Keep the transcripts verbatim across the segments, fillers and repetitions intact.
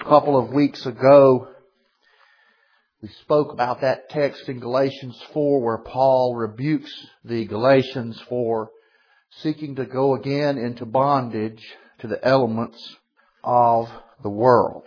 A couple of weeks ago, we spoke about that text in Galatians four where Paul rebukes the Galatians for seeking to go again into bondage to the elements of the world.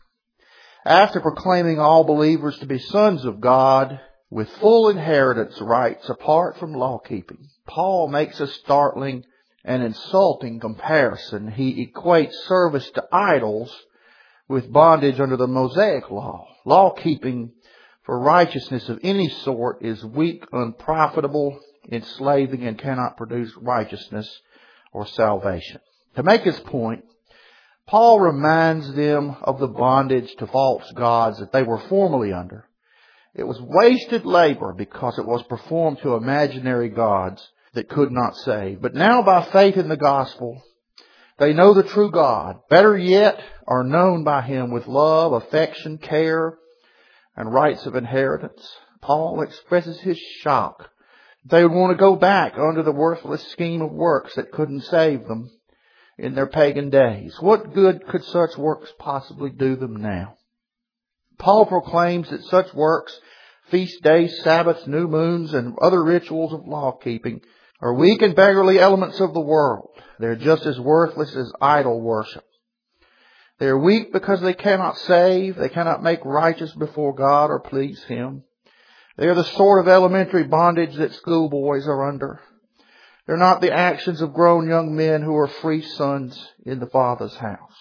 After proclaiming all believers to be sons of God with full inheritance rights apart from law keeping, Paul makes a startling and insulting comparison. He equates service to idols with bondage under the Mosaic law. Law keeping for righteousness of any sort is weak, unprofitable, enslaving, and cannot produce righteousness or salvation. To make his point, Paul reminds them of the bondage to false gods that they were formerly under. It was wasted labor because it was performed to imaginary gods that could not save. But now by faith in the gospel, they know the true God. Better yet, are known by Him with love, affection, care, and rights of inheritance. Paul expresses his shock. They would want to go back under the worthless scheme of works that couldn't save them in their pagan days. What good could such works possibly do them now? Paul proclaims that such works, feast days, Sabbaths, new moons, and other rituals of law keeping are weak and beggarly elements of the world. They're just as worthless as idol worship. They're weak because they cannot save, they cannot make righteous before God or please Him. They're the sort of elementary bondage that schoolboys are under. They're not the actions of grown young men who are free sons in the Father's house.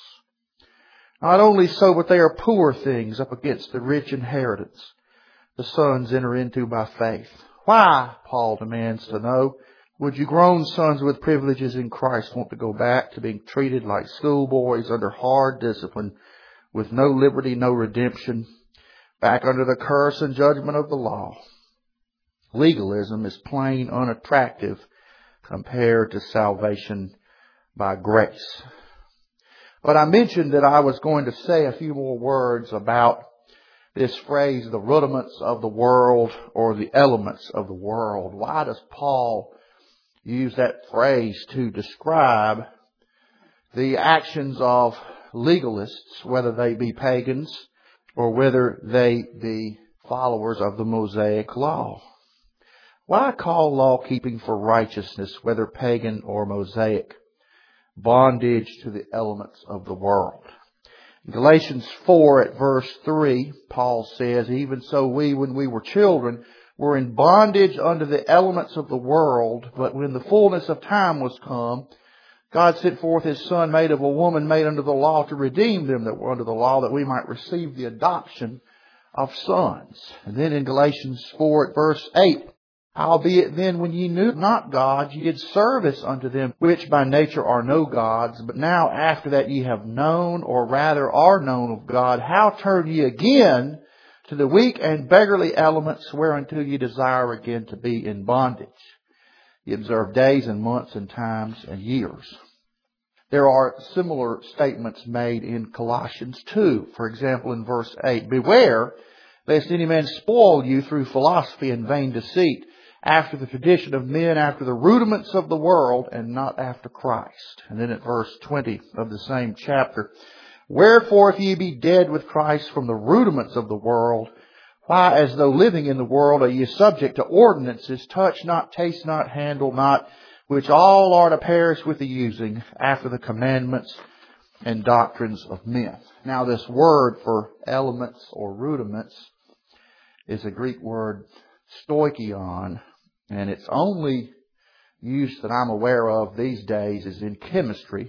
Not only so, but they are poor things up against the rich inheritance the sons enter into by faith. Why, Paul demands to know, would you grown sons with privileges in Christ want to go back to being treated like schoolboys under hard discipline with no liberty, no redemption, back under the curse and judgment of the law? Legalism is plain unattractive compared to salvation by grace. But I mentioned that I was going to say a few more words about this phrase, the rudiments of the world or the elements of the world. Why does Paul use that phrase to describe the actions of legalists, whether they be pagans or whether they be followers of the Mosaic law? Why call law keeping for righteousness, whether pagan or Mosaic, bondage to the elements of the world? In Galatians four at verse three, Paul says, even so we, when we were children, were in bondage under the elements of the world, but when the fullness of time was come, God sent forth His Son, made of a woman, made under the law, to redeem them that were under the law, that we might receive the adoption of sons. And then in Galatians four at verse eight, howbeit then, when ye knew not God, ye did service unto them which by nature are no gods. But now after that ye have known, or rather are known of God, how turn ye again to the weak and beggarly elements whereunto ye desire again to be in bondage? Ye observe days and months and times and years. There are similar statements made in Colossians two. For example, in verse eight, beware lest any man spoil you through philosophy and vain deceit, after the tradition of men, after the rudiments of the world, and not after Christ. And then at verse twenty of the same chapter, wherefore if ye be dead with Christ from the rudiments of the world, why as though living in the world are ye subject to ordinances, touch not, taste not, handle not, which all are to perish with the using, after the commandments and doctrines of men. Now this word for elements or rudiments is a Greek word stoichion, and its only use that I'm aware of these days is in chemistry,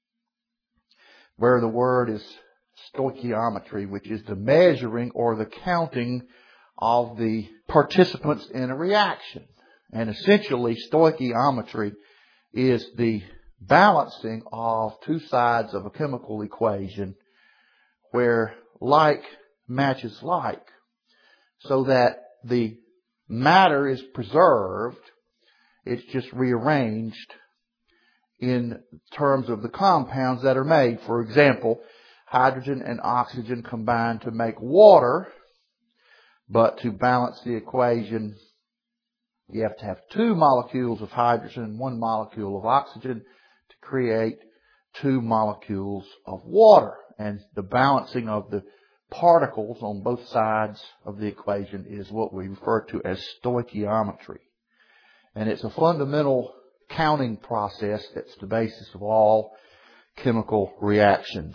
where the word is stoichiometry, which is the measuring or the counting of the participants in a reaction. And essentially, stoichiometry is the balancing of two sides of a chemical equation where like matches like, so that the matter is preserved. It's just rearranged in terms of the compounds that are made. For example, hydrogen and oxygen combine to make water, but to balance the equation, you have to have two molecules of hydrogen and one molecule of oxygen to create two molecules of water. and the balancing of the particles on both sides of the equation is what we refer to as stoichiometry. And it's a fundamental counting process that's the basis of all chemical reactions.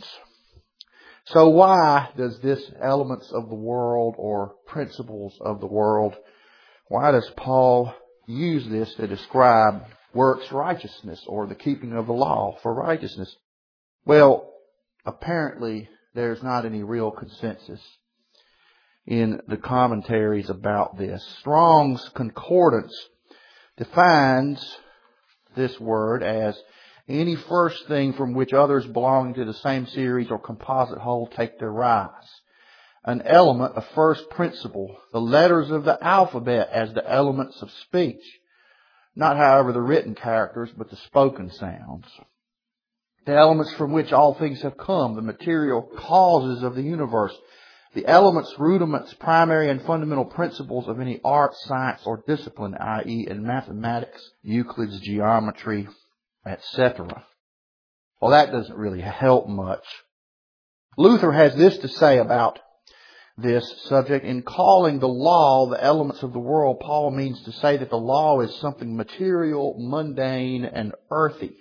So why does this elements of the world or principles of the world, why does Paul use this to describe works righteousness or the keeping of the law for righteousness? Well, apparently there's not any real consensus in the commentaries about this. Strong's Concordance defines this word as any first thing from which others belonging to the same series or composite whole take their rise. An element, a first principle, the letters of the alphabet as the elements of speech. Not, however, the written characters, but the spoken sounds. The elements from which all things have come, the material causes of the universe. The elements, rudiments, primary and fundamental principles of any art, science, or discipline, that is in mathematics, Euclid's geometry, et cetera. Well, that doesn't really help much. Luther has this to say about this subject. In calling the law the elements of the world, Paul means to say that the law is something material, mundane, and earthy.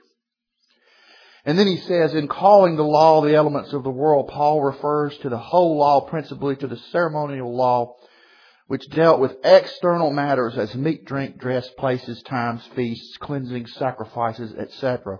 And then he says, in calling the law the elements of the world, Paul refers to the whole law, principally to the ceremonial law, which dealt with external matters as meat, drink, dress, places, times, feasts, cleansing, sacrifices, et cetera.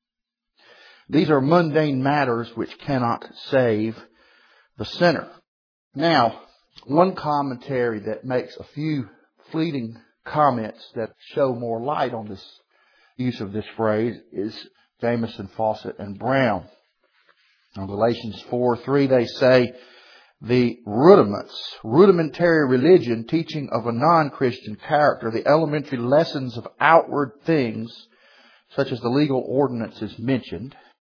These are mundane matters which cannot save the sinner. Now, one commentary that makes a few fleeting comments that show more light on this use of this phrase is Jamieson, Fawcett, and Brown. In Galatians four three, they say, the rudiments, rudimentary religion, teaching of a non-Christian character, the elementary lessons of outward things, such as the legal ordinances mentioned.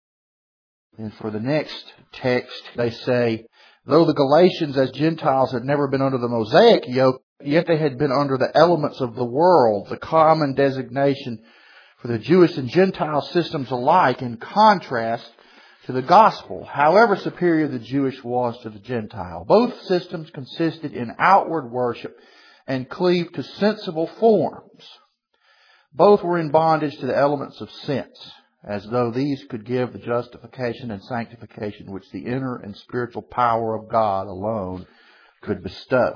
And for the next text, they say, though the Galatians as Gentiles had never been under the Mosaic yoke, yet they had been under the elements of the world, the common designation for the Jewish and Gentile systems alike, in contrast to the gospel, however superior the Jewish was to the Gentile. Both systems consisted in outward worship and cleaved to sensible forms. Both were in bondage to the elements of sense, as though these could give the justification and sanctification which the inner and spiritual power of God alone could bestow.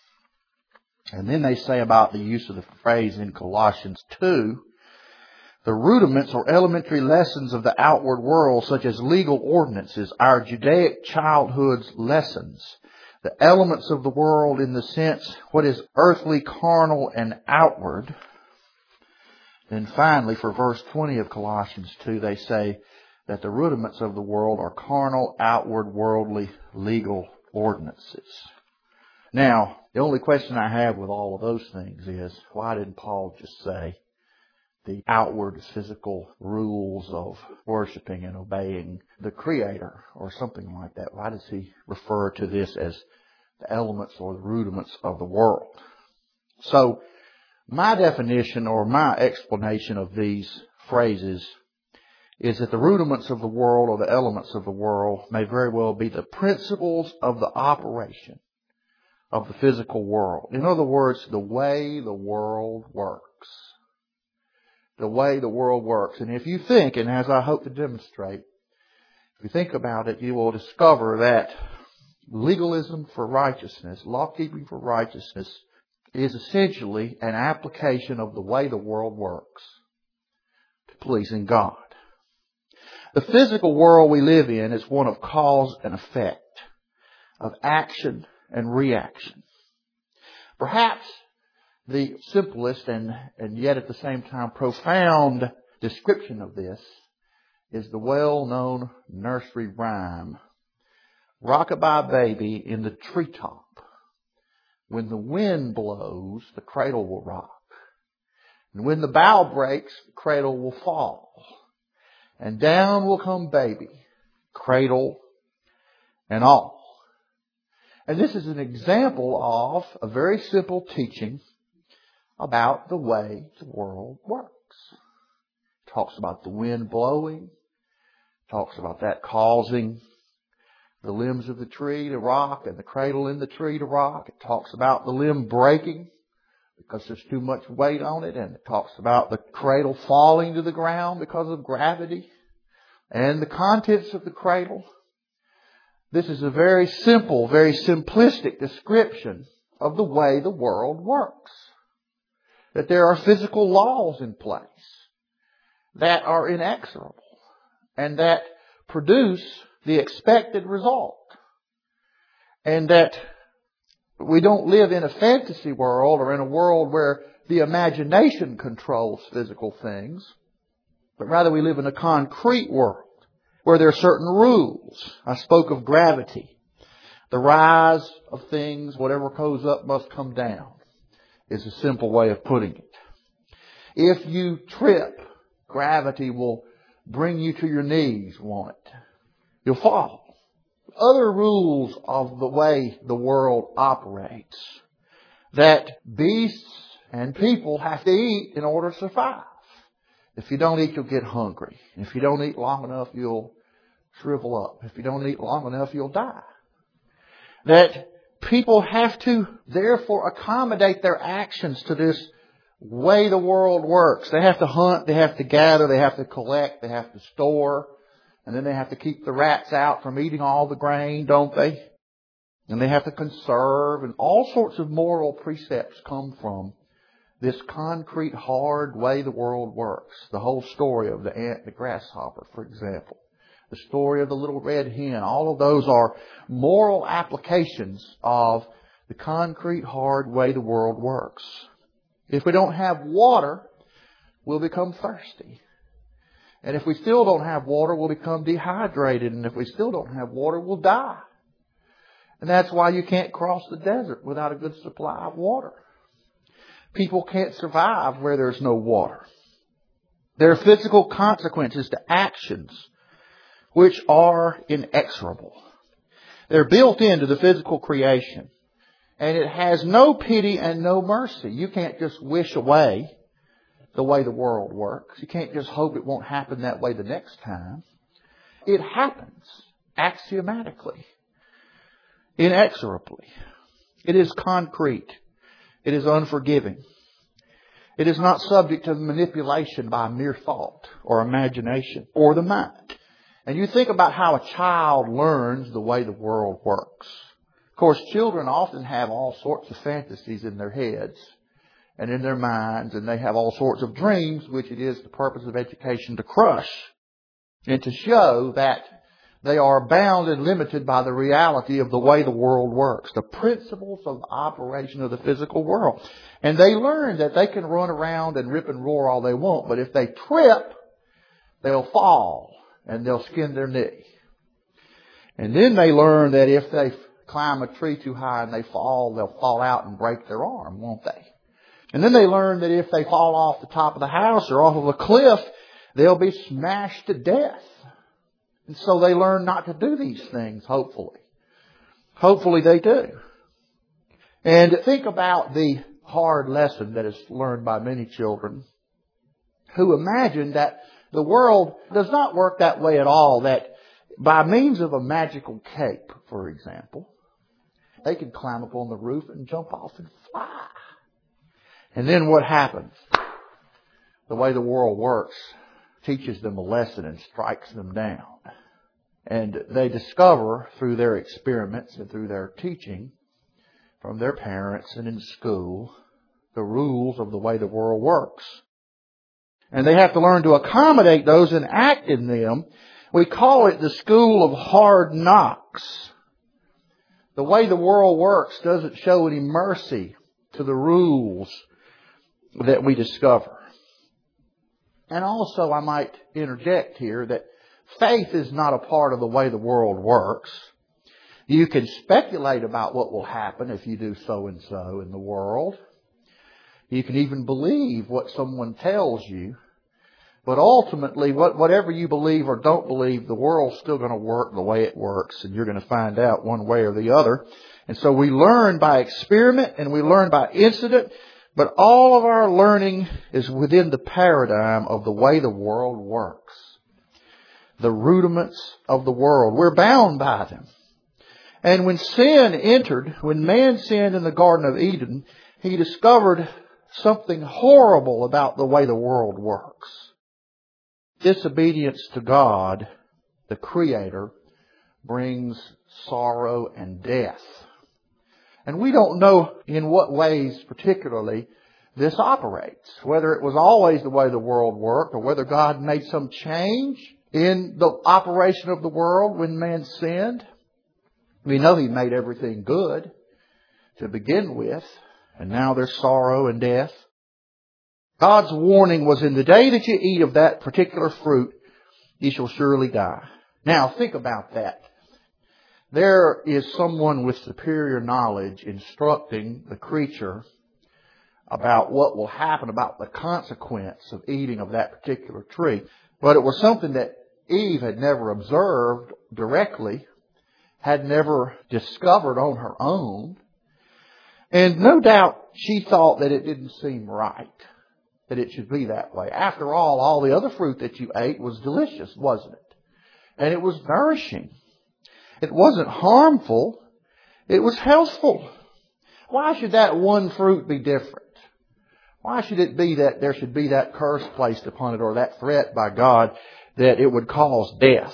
And then they say about the use of the phrase in Colossians two, the rudiments or elementary lessons of the outward world, such as legal ordinances, our Judaic childhood's lessons, the elements of the world in the sense what is earthly, carnal, and outward. Then finally, for verse twenty of Colossians two, they say that the rudiments of the world are carnal, outward, worldly, legal ordinances. Now, the only question I have with all of those things is, why didn't Paul just say the outward physical rules of worshiping and obeying the Creator or something like that? Why does he refer to this as the elements or the rudiments of the world? So, my definition or my explanation of these phrases is that the rudiments of the world or the elements of the world may very well be the principles of the operation of the physical world. In other words, the way the world works. The way the world works. And if you think, and as I hope to demonstrate, if you think about it, you will discover that legalism for righteousness, law-keeping for righteousness, is essentially an application of the way the world works to pleasing God. The physical world we live in is one of cause and effect, of action and reaction. Perhaps the simplest and, and yet at the same time profound description of this is the well-known nursery rhyme, Rock-a-bye baby in the treetop. When the wind blows, the cradle will rock. And when the bough breaks, the cradle will fall. And down will come baby, cradle and all. And this is an example of a very simple teaching about the way the world works. It talks about the wind blowing. It talks about that causing the limbs of the tree to rock and the cradle in the tree to rock. It talks about the limb breaking because there's too much weight on it. And it talks about the cradle falling to the ground because of gravity and the contents of the cradle. This is a very simple, very simplistic description of the way the world works. That there are physical laws in place that are inexorable and that produce the expected result. And that we don't live in a fantasy world or in a world where the imagination controls physical things, but rather we live in a concrete world where there are certain rules. I spoke of gravity. The rise of things, whatever goes up must come down, is a simple way of putting it. If you trip, gravity will bring you to your knees, won't it? You'll fall. Other rules of the way the world operates, that beasts and people have to eat in order to survive. If you don't eat, you'll get hungry. If you don't eat long enough, you'll shrivel up. If you don't eat long enough, you'll die. That people have to therefore accommodate their actions to this way the world works. They have to hunt, they have to gather, they have to collect, they have to store. And then they have to keep the rats out from eating all the grain, don't they? And they have to conserve, and all sorts of moral precepts come from this concrete, hard way the world works. The whole story of the ant and the grasshopper, for example. The story of the little red hen. All of those are moral applications of the concrete, hard way the world works. If we don't have water, we'll become thirsty. And if we still don't have water, we'll become dehydrated. And if we still don't have water, we'll die. And that's why you can't cross the desert without a good supply of water. People can't survive where there's no water. There are physical consequences to actions which are inexorable. They're built into the physical creation. And it has no pity and no mercy. You can't just wish away the way the world works. You can't just hope it won't happen that way the next time. It happens axiomatically, inexorably. It is concrete. It is unforgiving. It is not subject to manipulation by mere thought or imagination or the mind. And you think about how a child learns the way the world works. Of course, children often have all sorts of fantasies in their heads and in their minds, and they have all sorts of dreams, which it is the purpose of education to crush and to show that they are bound and limited by the reality of the way the world works, the principles of the operation of the physical world. And they learn that they can run around and rip and roar all they want, but if they trip, they'll fall and they'll skin their knee. And then they learn that if they climb a tree too high and they fall, they'll fall out and break their arm, won't they? And then they learn that if they fall off the top of the house or off of a cliff, they'll be smashed to death. And so they learn not to do these things, hopefully. Hopefully they do. And think about the hard lesson that is learned by many children who imagine that the world does not work that way at all, that by means of a magical cape, for example, they can climb up on the roof and jump off and fly. And then what happens? The way the world works teaches them a lesson and strikes them down. And they discover through their experiments and through their teaching from their parents and in school the rules of the way the world works. And they have to learn to accommodate those and act in them. We call it the school of hard knocks. The way the world works doesn't show any mercy to the rules that we discover. And also I might interject here that faith is not a part of the way the world works. You can speculate about what will happen if you do so and so in the world. You can even believe what someone tells you. But ultimately, what, whatever you believe or don't believe, the world's still going to work the way it works. And you're going to find out one way or the other. And so we learn by experiment and we learn by incident. But all of our learning is within the paradigm of the way the world works. The rudiments of the world. We're bound by them. And when sin entered, when man sinned in the Garden of Eden, he discovered something horrible about the way the world works. Disobedience to God, the Creator, brings sorrow and death. And we don't know in what ways particularly this operates. Whether it was always the way the world worked, or whether God made some change in the operation of the world when man sinned. We know He made everything good to begin with, and now there's sorrow and death. God's warning was, in the day that you eat of that particular fruit, ye shall surely die. Now think about that. There is someone with superior knowledge instructing the creature about what will happen, about the consequence of eating of that particular tree. But it was something that Eve had never observed directly, had never discovered on her own. And no doubt she thought that it didn't seem right, that it should be that way. After all, all the other fruit that you ate was delicious, wasn't it? And it was nourishing. It wasn't harmful. It was healthful. Why should that one fruit be different? Why should it be that there should be that curse placed upon it, or that threat by God that it would cause death?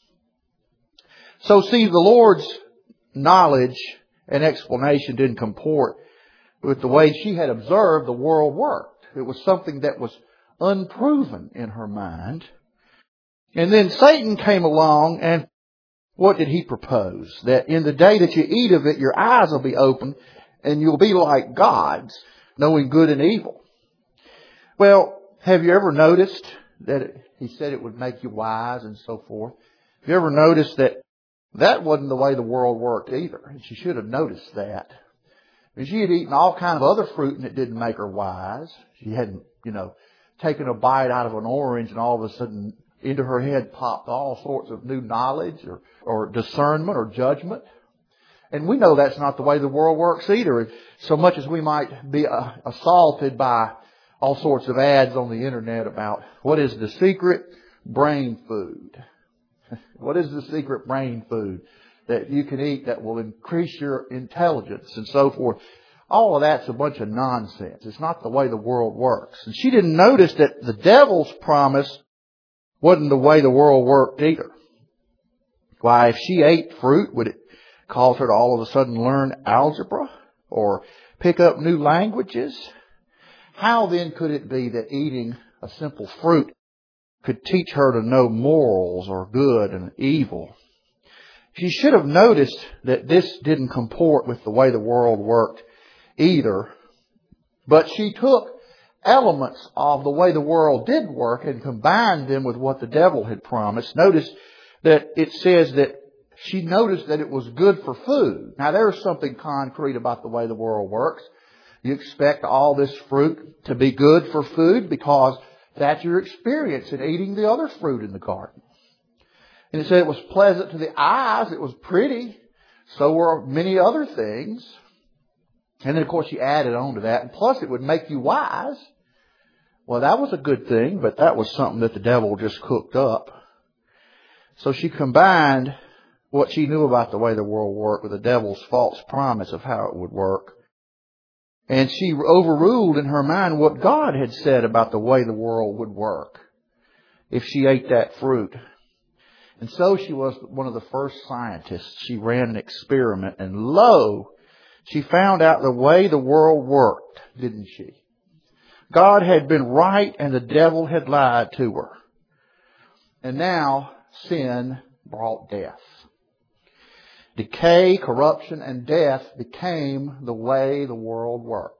So see, the Lord's knowledge and explanation didn't comport with the way she had observed the world worked. It was something that was unproven in her mind. And then Satan came along, and what did he propose? That in the day that you eat of it, your eyes will be opened and you'll be like gods, knowing good and evil. Well, have you ever noticed that it, he said it would make you wise and so forth? Have you ever noticed that that wasn't the way the world worked either? And she should have noticed that. I mean, she had eaten all kind of other fruit and it didn't make her wise. She hadn't, you know, taken a bite out of an orange and all of a sudden into her head popped all sorts of new knowledge or, or discernment or judgment. And we know that's not the way the world works either. So much as we might be uh, assaulted by all sorts of ads on the internet about what is the secret brain food. What is the secret brain food that you can eat that will increase your intelligence and so forth. All of that's a bunch of nonsense. It's not the way the world works. And she didn't notice that the devil's promise wasn't the way the world worked either. Why, if she ate fruit, would it cause her to all of a sudden learn algebra or pick up new languages? How then could it be that eating a simple fruit could teach her to know morals or good and evil? She should have noticed that this didn't comport with the way the world worked either. But she took elements of the way the world did work and combined them with what the devil had promised. Notice that it says that she noticed that it was good for food. Now there's something concrete about the way the world works. You expect all this fruit to be good for food because that's your experience in eating the other fruit in the garden. And it said it was pleasant to the eyes. It was pretty. So were many other things. And then, of course, she added on to that. And plus, it would make you wise. Well, that was a good thing, but that was something that the devil just cooked up. So she combined what she knew about the way the world worked with the devil's false promise of how it would work. And she overruled in her mind what God had said about the way the world would work if she ate that fruit. And so she was one of the first scientists. She ran an experiment, and lo, she found out the way the world worked, didn't she? God had been right and the devil had lied to her. And now sin brought death. Decay, corruption, and death became the way the world worked.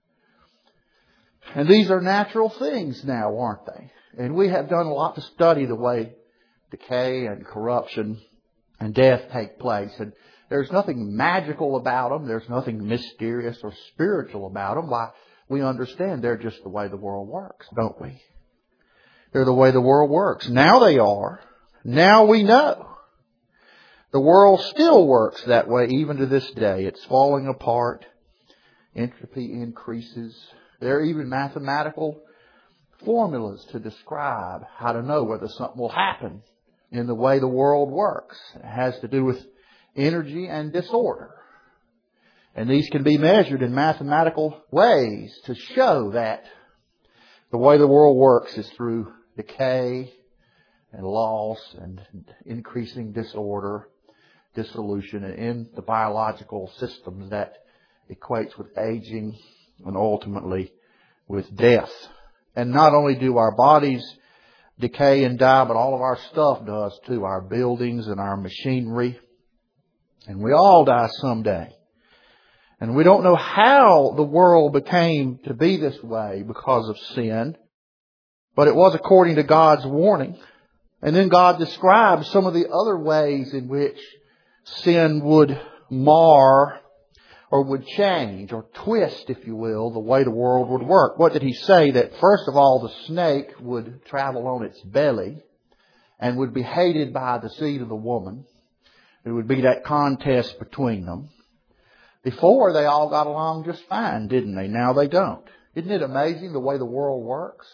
And these are natural things now, aren't they? And we have done a lot to study the way decay and corruption and death take place. And there's nothing magical about them. There's nothing mysterious or spiritual about them. Why, we understand they're just the way the world works, don't we? They're the way the world works. Now they are. Now we know. The world still works that way even to this day. It's falling apart. Entropy increases. There are even mathematical formulas to describe how to know whether something will happen in the way the world works. It has to do with energy and disorder. And these can be measured in mathematical ways to show that the way the world works is through decay and loss and increasing disorder, dissolution, and in the biological systems that equates with aging and ultimately with death. And not only do our bodies decay and die, but all of our stuff does too, our buildings and our machinery. And we all die someday. And we don't know how the world became to be this way because of sin, but it was according to God's warning. And then God describes some of the other ways in which sin would mar or would change or twist, if you will, the way the world would work. What did He say? That first of all, the snake would travel on its belly and would be hated by the seed of the woman. It would be that contest between them. Before, they all got along just fine, didn't they? Now they don't. Isn't it amazing the way the world works?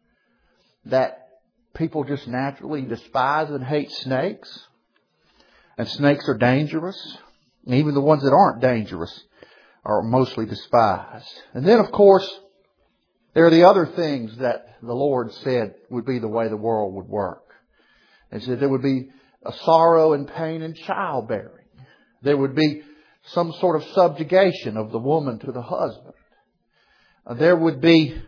That people just naturally despise and hate snakes. And snakes are dangerous. And even the ones that aren't dangerous are mostly despised. And then, of course, there are the other things that the Lord said would be the way the world would work. He said there would be a sorrow and pain in childbearing. There would be some sort of subjugation of the woman to the husband. There would be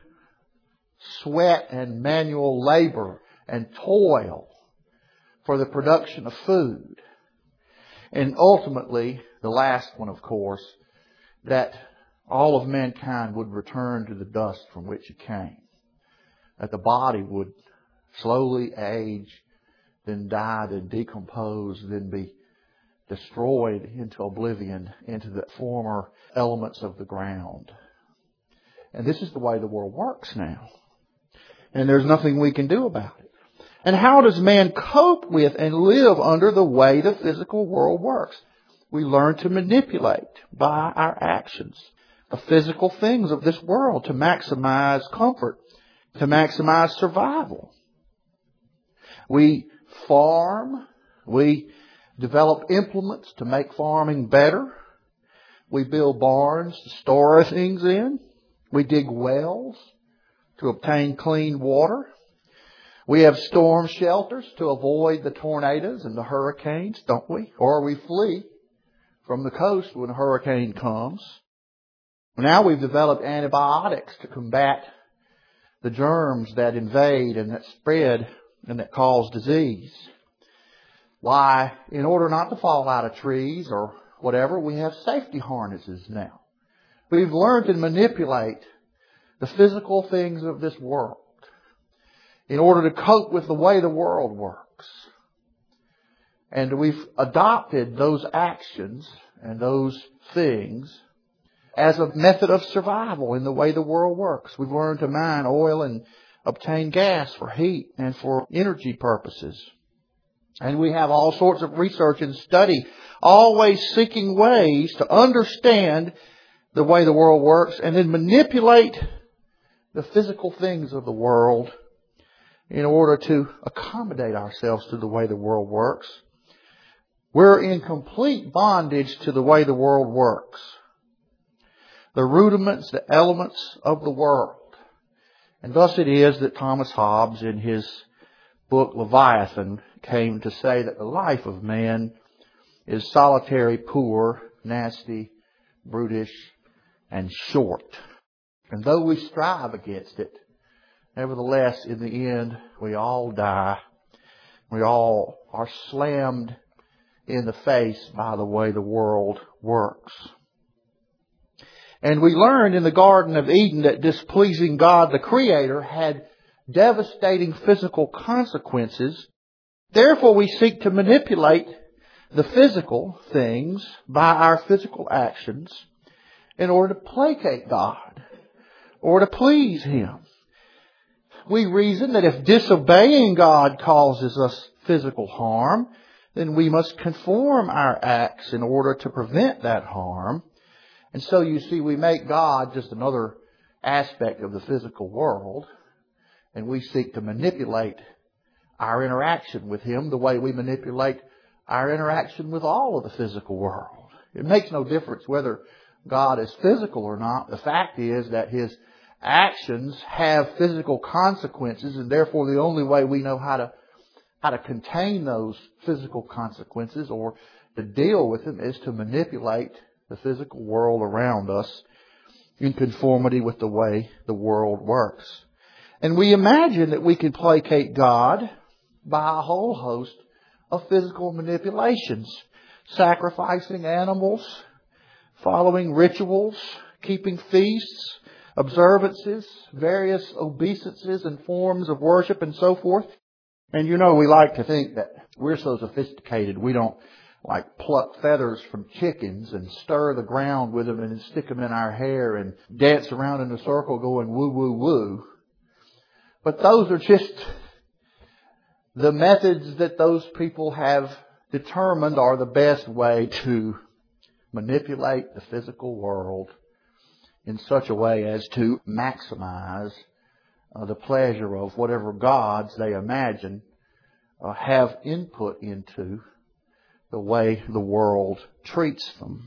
sweat and manual labor and toil for the production of food. And ultimately, the last one, of course, that all of mankind would return to the dust from which it came. That the body would slowly age, then die, then decompose, then be destroyed into oblivion, into the former elements of the ground. And this is the way the world works now. And there's nothing we can do about it. And how does man cope with and live under the way the physical world works? We learn to manipulate by our actions the physical things of this world to maximize comfort, to maximize survival. We farm, we develop implements to make farming better. We build barns to store our things in. We dig wells to obtain clean water. We have storm shelters to avoid the tornadoes and the hurricanes, don't we? Or we flee from the coast when a hurricane comes. Now we've developed antibiotics to combat the germs that invade and that spread and that cause disease. Why, in order not to fall out of trees or whatever, we have safety harnesses now. We've learned to manipulate the physical things of this world in order to cope with the way the world works. And we've adopted those actions and those things as a method of survival in the way the world works. We've learned to mine oil and obtain gas for heat and for energy purposes. And we have all sorts of research and study, always seeking ways to understand the way the world works and then manipulate the physical things of the world in order to accommodate ourselves to the way the world works. We're in complete bondage to the way the world works. The rudiments, the elements of the world. And thus it is that Thomas Hobbes in his book Leviathan came to say that the life of man is solitary, poor, nasty, brutish, and short. And though we strive against it, nevertheless, in the end, we all die. We all are slammed in the face by the way the world works. And we learned in the Garden of Eden that displeasing God, the Creator, had devastating physical consequences. Therefore, we seek to manipulate the physical things by our physical actions in order to placate God or to please Him. We reason that if disobeying God causes us physical harm, then we must conform our acts in order to prevent that harm. And so you see, we make God just another aspect of the physical world, and we seek to manipulate our interaction with Him the way we manipulate our interaction with all of the physical world. It makes no difference whether God is physical or not. The fact is that His actions have physical consequences, and therefore the only way we know how to how to contain those physical consequences or to deal with them is to manipulate the physical world around us in conformity with the way the world works. And we imagine that we can placate God by a whole host of physical manipulations, sacrificing animals, following rituals, keeping feasts, observances, various obeisances and forms of worship and so forth. And you know, we like to think that we're so sophisticated we don't like pluck feathers from chickens and stir the ground with them and then stick them in our hair and dance around in a circle going woo, woo, woo. But those are just the methods that those people have determined are the best way to manipulate the physical world in such a way as to maximize uh, the pleasure of whatever gods they imagine uh, have input into the way the world treats them.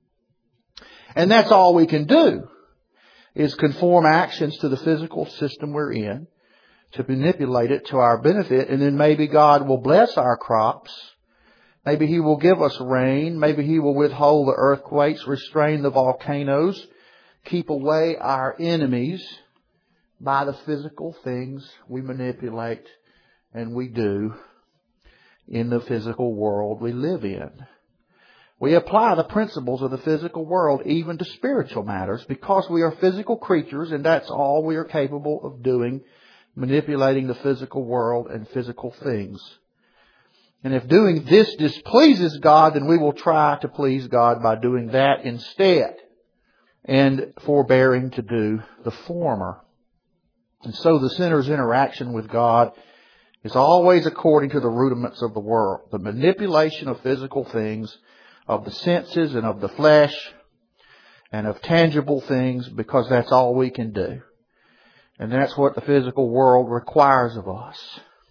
And that's all we can do, is conform actions to the physical system we're in, to manipulate it to our benefit, and then maybe God will bless our crops. Maybe He will give us rain. Maybe He will withhold the earthquakes, restrain the volcanoes, keep away our enemies by the physical things we manipulate and we do in the physical world we live in. We apply the principles of the physical world even to spiritual matters because we are physical creatures, and that's all we are capable of doing, manipulating the physical world and physical things. And if doing this displeases God, then we will try to please God by doing that instead and forbearing to do the former. And so the sinner's interaction with God is always according to the rudiments of the world, the manipulation of physical things, of the senses and of the flesh and of tangible things, because that's all we can do. And that's what the physical world requires of us.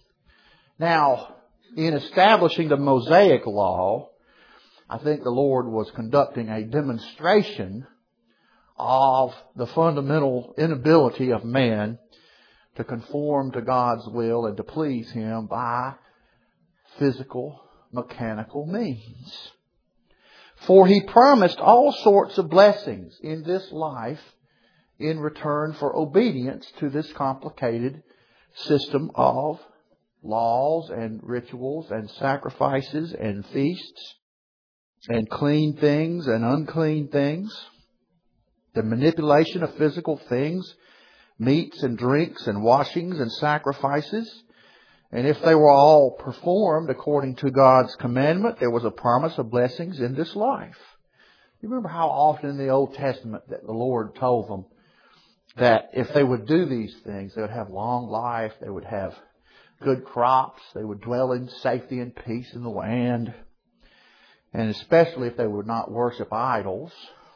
Now, in establishing the Mosaic Law, I think the Lord was conducting a demonstration of the fundamental inability of man to conform to God's will and to please Him by physical, mechanical means. For He promised all sorts of blessings in this life in return for obedience to this complicated system of laws and rituals and sacrifices and feasts and clean things and unclean things. The manipulation of physical things, meats and drinks and washings and sacrifices. And if they were all performed according to God's commandment, there was a promise of blessings in this life. You remember how often in the Old Testament that the Lord told them that if they would do these things, they would have long life, they would have good crops, they would dwell in safety and peace in the land. And especially if they would not worship idols,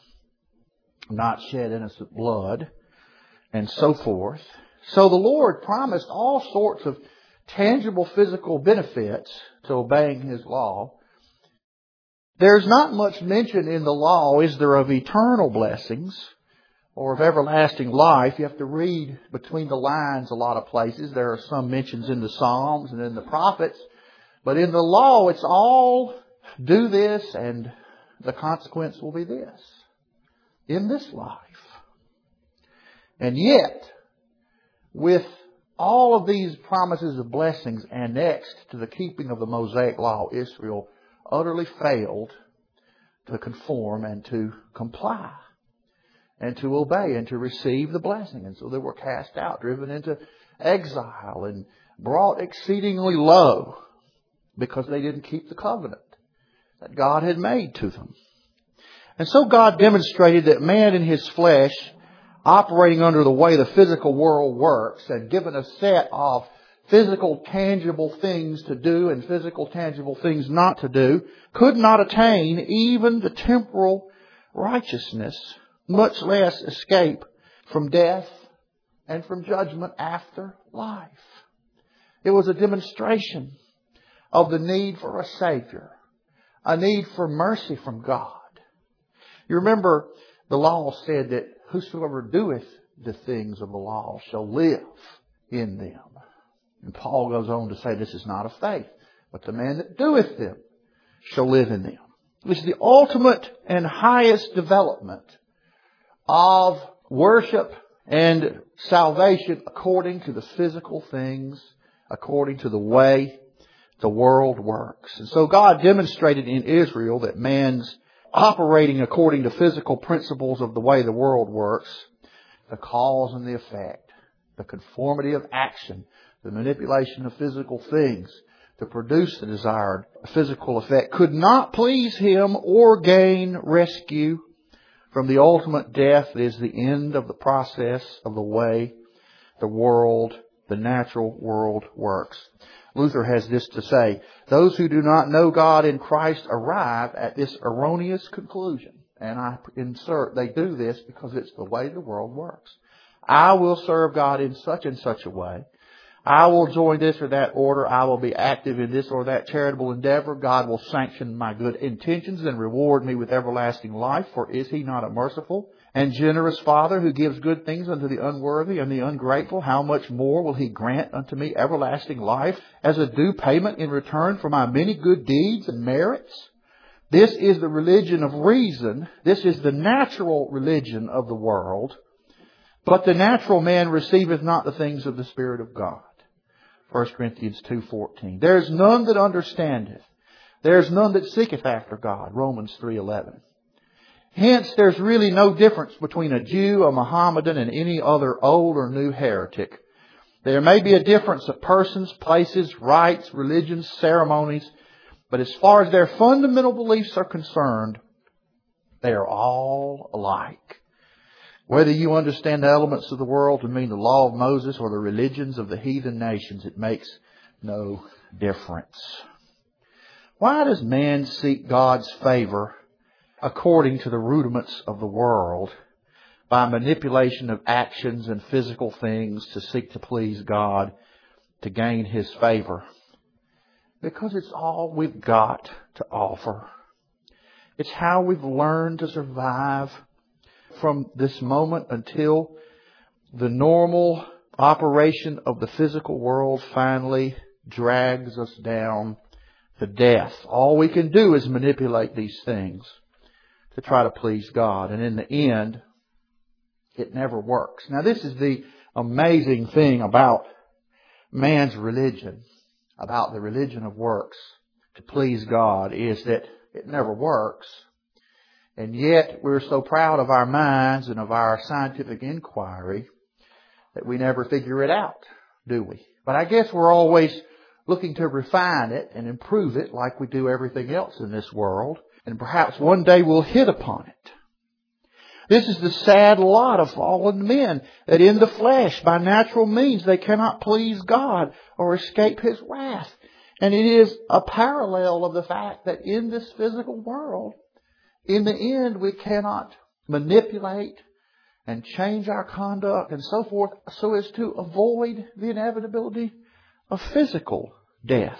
not shed innocent blood, and so forth. So the Lord promised all sorts of tangible physical benefits to obeying His law. There's not much mention in the law, is there, of eternal blessings or of everlasting life. You have to read between the lines a lot of places. There are some mentions in the Psalms and in the prophets. But in the law, it's all do this and the consequence will be this in this life. And yet, with all of these promises of blessings annexed to the keeping of the Mosaic Law, Israel utterly failed to conform and to comply and to obey and to receive the blessing. And so they were cast out, driven into exile and brought exceedingly low because they didn't keep the covenant that God had made to them. And so God demonstrated that man in his flesh, operating under the way the physical world works and given a set of physical tangible things to do and physical tangible things not to do, could not attain even the temporal righteousness, much less escape from death and from judgment after life. It was a demonstration of the need for a Savior. a need for mercy from God. You remember the law said that whosoever doeth the things of the law shall live in them. And Paul goes on to say this is not of faith, but the man that doeth them shall live in them. This is the ultimate and highest development of worship and salvation according to the physical things, according to the way the world works. And so God demonstrated in Israel that man's operating according to physical principles of the way the world works, the cause and the effect, the conformity of action, the manipulation of physical things to produce the desired physical effect, could not please Him or gain rescue from the ultimate death that is the end of the process of the way the world, the natural world works. Luther has this to say: those who do not know God in Christ arrive at this erroneous conclusion. And I insert, they do this because it's the way the world works. I will serve God in such and such a way. I will join this or that order. I will be active in this or that charitable endeavor. God will sanction my good intentions and reward me with everlasting life. For is He not a merciful and generous Father who gives good things unto the unworthy and the ungrateful? How much more will He grant unto me everlasting life as a due payment in return for my many good deeds and merits? This is the religion of reason. This is the natural religion of the world. But the natural man receiveth not the things of the Spirit of God. First Corinthians two fourteen. There is none that understandeth. There is none that seeketh after God. Romans three eleven. Hence, there's really no difference between a Jew, a Mohammedan, and any other old or new heretic. There may be a difference of persons, places, rites, religions, ceremonies, but as far as their fundamental beliefs are concerned, they are all alike. Whether you understand the elements of the world to mean the law of Moses or the religions of the heathen nations, it makes no difference. Why does man seek God's favor according to the rudiments of the world by manipulation of actions and physical things to seek to please God, to gain His favor? Because it's all we've got to offer. It's how we've learned to survive from this moment until the normal operation of the physical world finally drags us down to death. All we can do is manipulate these things to try to please God. And in the end, it never works. Now, this is the amazing thing about man's religion, about the religion of works to please God, is that it never works. And yet we're so proud of our minds and of our scientific inquiry that we never figure it out, do we? But I guess we're always looking to refine it and improve it like we do everything else in this world. And perhaps one day we'll hit upon it. This is the sad lot of fallen men, that in the flesh, by natural means, they cannot please God or escape His wrath. And it is a parallel of the fact that in this physical world, in the end, we cannot manipulate and change our conduct and so forth so as to avoid the inevitability of physical death.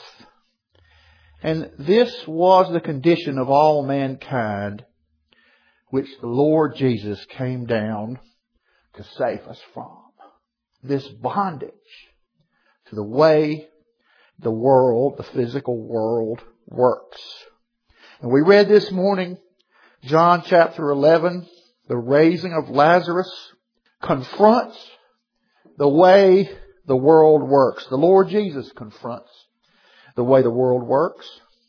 And this was the condition of all mankind which the Lord Jesus came down to save us from. This bondage to the way the world, the physical world, works. And we read this morning, John chapter eleven, the raising of Lazarus confronts the way the world works. The Lord Jesus confronts the way the world works.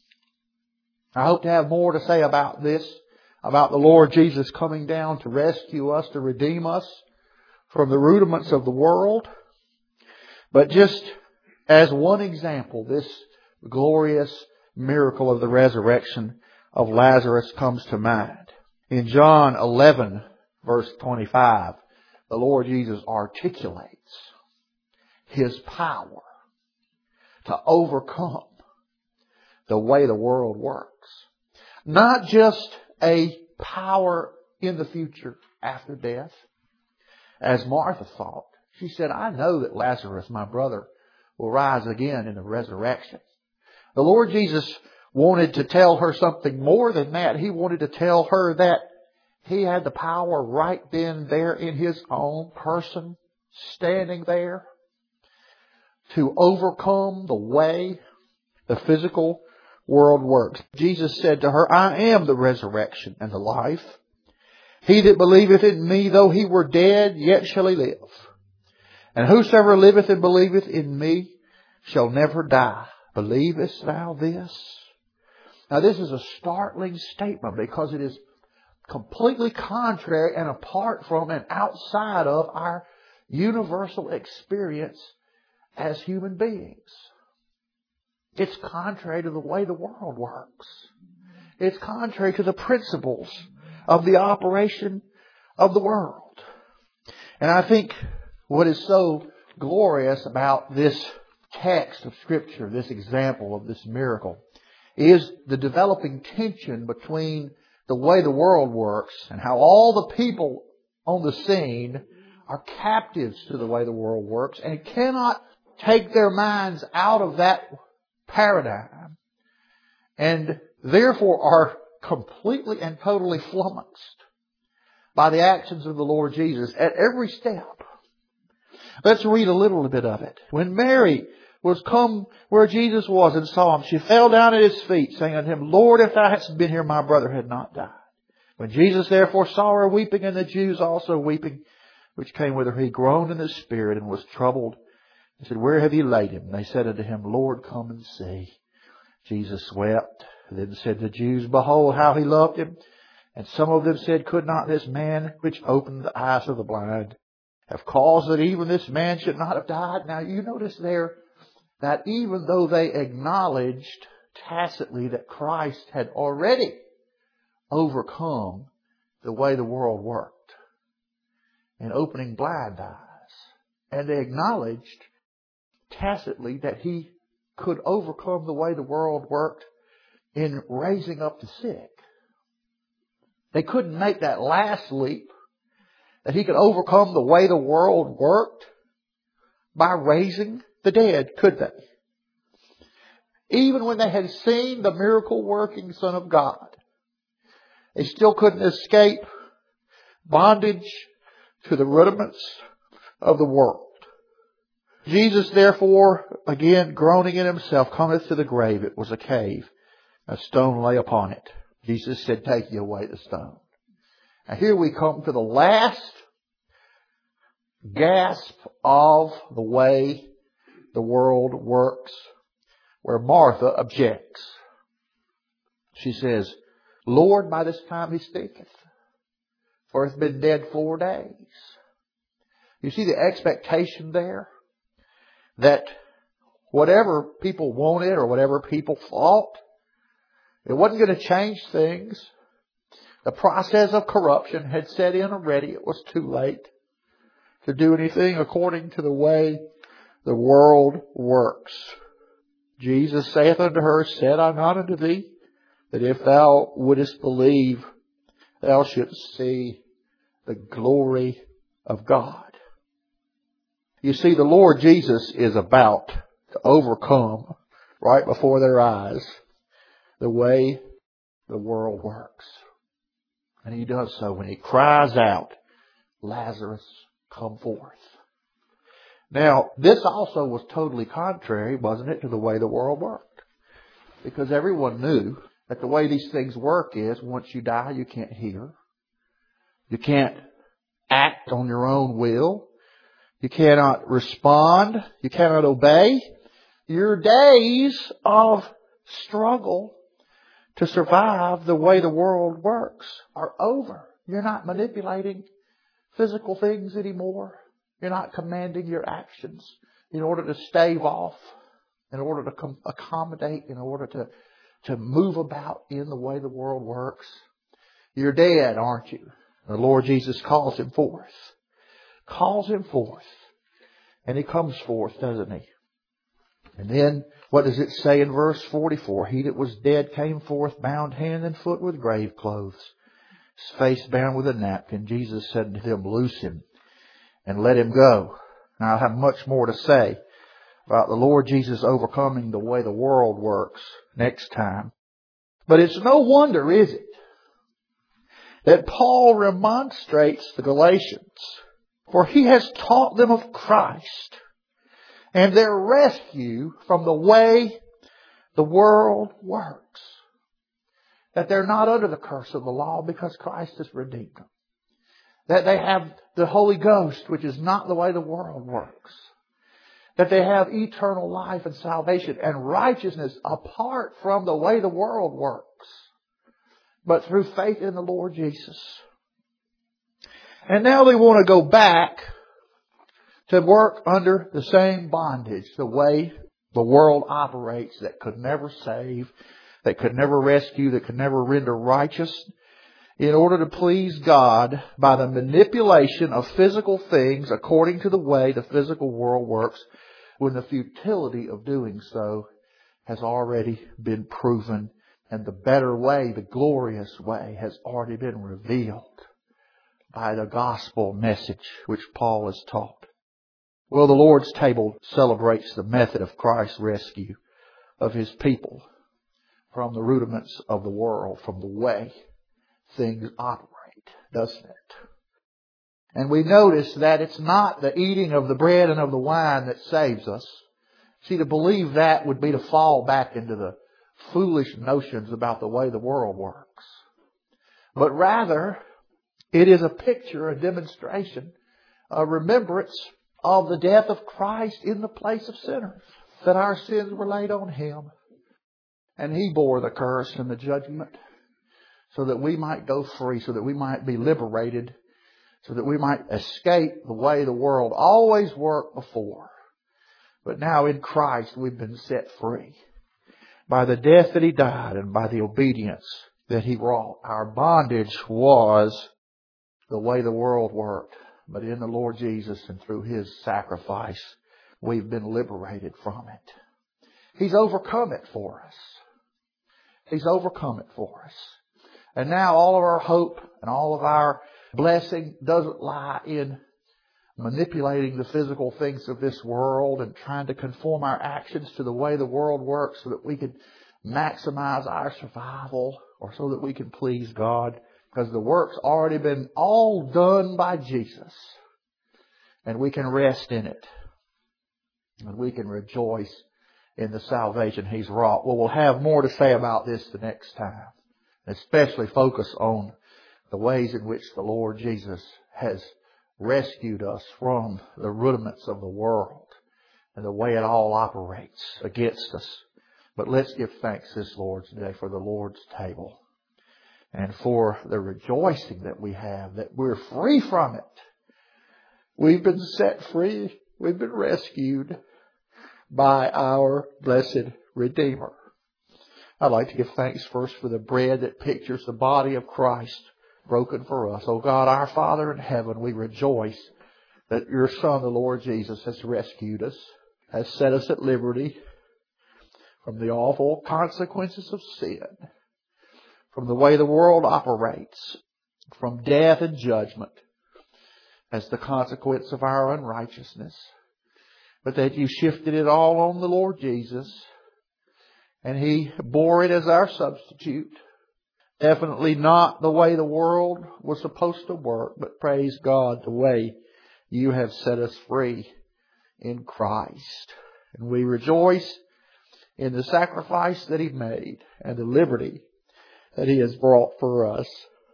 I hope to have more to say about this, about the Lord Jesus coming down to rescue us, to redeem us from the rudiments of the world. But just as one example, this glorious miracle of the resurrection of Lazarus comes to mind. In John eleven, verse twenty-five, the Lord Jesus articulates His power to overcome the way the world works. Not just a power in the future after death, as Martha thought. She said, I know that Lazarus, my brother, will rise again in the resurrection. The Lord Jesus wanted to tell her something more than that. He wanted to tell her that He had the power right then there in His own person, standing there, to overcome the way the physical world works. Jesus said to her, I am the resurrection and the life. He that believeth in me, though he were dead, yet shall he live. And whosoever liveth and believeth in me shall never die. Believest thou this? Now this is a startling statement because it is completely contrary and apart from and outside of our universal experience as human beings. It's contrary to the way the world works. It's contrary to the principles of the operation of the world. And I think what is so glorious about this text of Scripture, this example of this miracle, is the developing tension between the way the world works and how all the people on the scene are captives to the way the world works and cannot take their minds out of that paradigm and therefore are completely and totally flummoxed by the actions of the Lord Jesus at every step. Let's read a little bit of it. When Mary was come where Jesus was and saw Him, she fell down at His feet, saying unto Him, Lord, if Thou hadst been here, my brother had not died. When Jesus therefore saw her weeping, and the Jews also weeping, which came with her, He groaned in the spirit and was troubled. He said, Where have ye laid Him? And they said unto Him, Lord, come and see. Jesus wept. Then said the Jews, Behold how He loved Him. And some of them said, Could not this man which opened the eyes of the blind have caused that even this man should not have died? Now you notice there that even though they acknowledged tacitly that Christ had already overcome the way the world worked in opening blind eyes, and they acknowledged tacitly that He could overcome the way the world worked in raising up the sick, they couldn't make that last leap that He could overcome the way the world worked by raising the dead, could they? Even when they had seen the miracle-working Son of God, they still couldn't escape bondage to the rudiments of the world. Jesus, therefore, again groaning in Himself, cometh to the grave. It was a cave. A stone lay upon it. Jesus said, Take ye away the stone. Now here we come to the last gasp of the way the world works, where Martha objects. She says, Lord, by this time he stinketh, for he's been dead four days. You see the expectation there? That whatever people wanted or whatever people thought, it wasn't going to change things. The process of corruption had set in already. It was too late to do anything according to the way the world works. Jesus saith unto her, Said I not unto thee, that if thou wouldest believe, thou shouldst see the glory of God. You see, the Lord Jesus is about to overcome right before their eyes the way the world works. And He does so when He cries out, Lazarus, come forth. Now, this also was totally contrary, wasn't it, to the way the world worked? Because everyone knew that the way these things work is once you die, you can't hear. You can't act on your own will. You cannot respond. You cannot obey. Your days of struggle to survive the way the world works are over. You're not manipulating physical things anymore. You're not commanding your actions in order to stave off, in order to com- accommodate, in order to, to move about in the way the world works. You're dead, aren't you? The Lord Jesus calls him forth. Calls him forth. And he comes forth, doesn't he? And then, what does it say in verse forty-four? He that was dead came forth, bound hand and foot with grave clothes, his face bound with a napkin. Jesus said to them, Loose him and let him go. Now, I'll have much more to say about the Lord Jesus overcoming the way the world works next time. But it's no wonder, is it, that Paul remonstrates the Galatians, for he has taught them of Christ and their rescue from the way the world works. That they're not under the curse of the law because Christ has redeemed them. That they have the Holy Ghost, which is not the way the world works. That they have eternal life and salvation and righteousness apart from the way the world works, but through faith in the Lord Jesus. And now they want to go back to work under the same bondage, the way the world operates, that could never save, that could never rescue, that could never render righteous, in order to please God by the manipulation of physical things according to the way the physical world works, when the futility of doing so has already been proven, and the better way, the glorious way, has already been revealed by the gospel message which Paul has taught. Well, the Lord's table celebrates the method of Christ's rescue of His people from the rudiments of the world, from the way things operate, doesn't it? And we notice that it's not the eating of the bread and of the wine that saves us. See, to believe that would be to fall back into the foolish notions about the way the world works. But rather, it is a picture, a demonstration, a remembrance of the death of Christ in the place of sinners. That our sins were laid on Him. And He bore the curse and the judgment so that we might go free, so that we might be liberated, so that we might escape the way the world always worked before. But now in Christ we've been set free by the death that He died and by the obedience that He wrought. Our bondage was the way the world worked. But in the Lord Jesus and through His sacrifice, we've been liberated from it. He's overcome it for us. He's overcome it for us. And now all of our hope and all of our blessing doesn't lie in manipulating the physical things of this world and trying to conform our actions to the way the world works so that we can maximize our survival or so that we can please God. Because the work's already been all done by Jesus. And we can rest in it. And we can rejoice in the salvation He's wrought. Well, we'll have more to say about this the next time. Especially focus on the ways in which the Lord Jesus has rescued us from the rudiments of the world and the way it all operates against us. But let's give thanks this Lord's Day for the Lord's table and for the rejoicing that we have, that we're free from it. We've been set free. We've been rescued by our blessed Redeemer. I'd like to give thanks first for the bread that pictures the body of Christ broken for us. Oh God, our Father in heaven, we rejoice that Your Son, the Lord Jesus, has rescued us, has set us at liberty from the awful consequences of sin, from the way the world operates, from death and judgment as the consequence of our unrighteousness. But that You shifted it all on the Lord Jesus, and He bore it as our substitute. Definitely not the way the world was supposed to work, but praise God, the way You have set us free in Christ. And we rejoice in the sacrifice that He made and the liberty that He has brought for us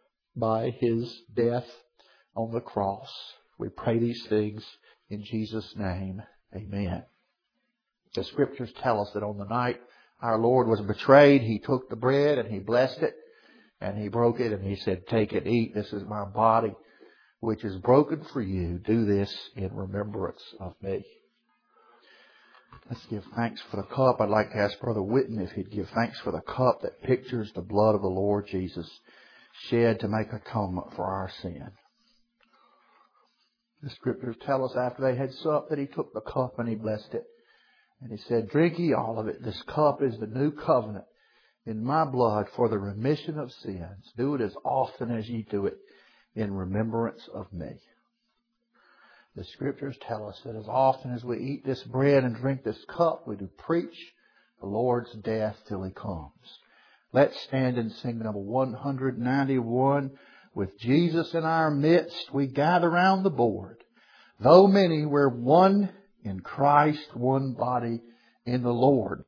by His death on the cross. We pray these things in Jesus' name. Amen. The Scriptures tell us that on the night our Lord was betrayed, He took the bread and He blessed it and He broke it and He said, "Take it, eat. This is my body, which is broken for you. Do this in remembrance of me." Let's give thanks for the cup. I'd like to ask Brother Whitten if he'd give thanks for the cup that pictures the blood of the Lord Jesus shed to make atonement for our sin. The Scriptures tell us after they had supped that He took the cup and He blessed it. And He said, "Drink ye all of it. This cup is the new covenant in my blood for the remission of sins. Do it as often as ye do it in remembrance of me." The Scriptures tell us that as often as we eat this bread and drink this cup, we do preach the Lord's death till He comes. Let's stand and sing number one ninety-one. With Jesus in our midst, we gather round the board. Though many, we're one in Christ, one body in the Lord.